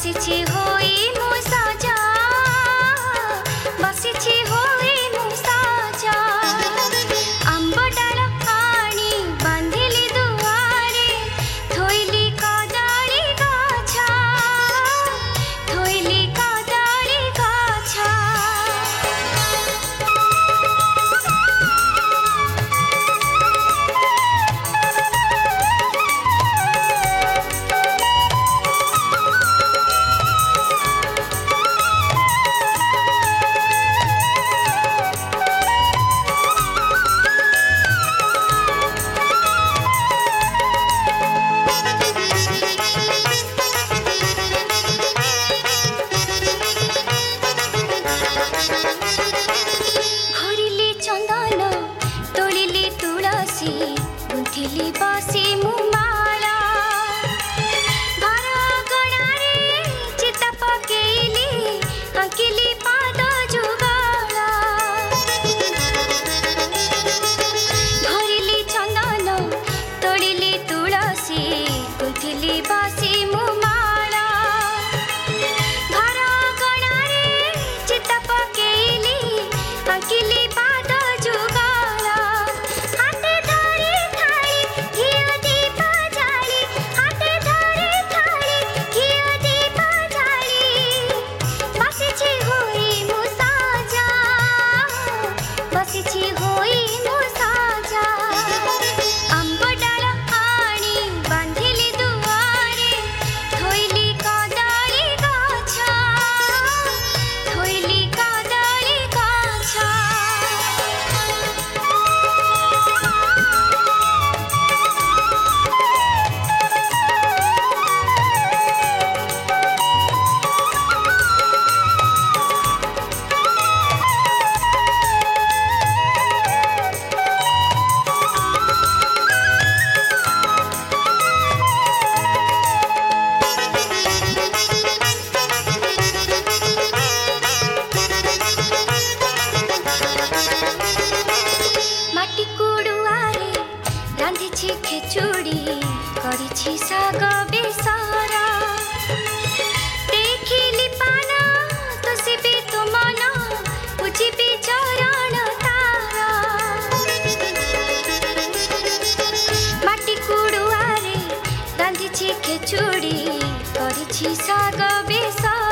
बसिछि होई मु साजा बसिछि होई मु साजा आंब डाल आनी बांधिली दुआरे थोइली कदली गछा थोइली कदली गछा घोरिली चंदन तोलिली तुलसी गुंथिली बसी मु माला घर गणारे चिता पकेइली अंकिली पाद जुगाला घोरिली चंदन तोलिली तुलसी गुंथिली बसी मु माला घर गणारे चिता पकेइली अंकिली पाद जुगाला हाथे धरी थाली घिओ दीप जाली हाथे धरी थाली घिओ दीप जाली बसिछि होई मु साजा बसिछि होई मु साजा आंब डाल आनी बांधिली दुआरे थोइली कदली गछा थोइली कदली गछा माटी कुड़ुआरे रांधिछि खेचुड़ी करिछि साग बेसरा देखिली पाना तोसिबी तो मन पूजिबी चरण तारा माटी कुड़ुआरे रांधिछि खेचुड़ी करिछि साग बेसरा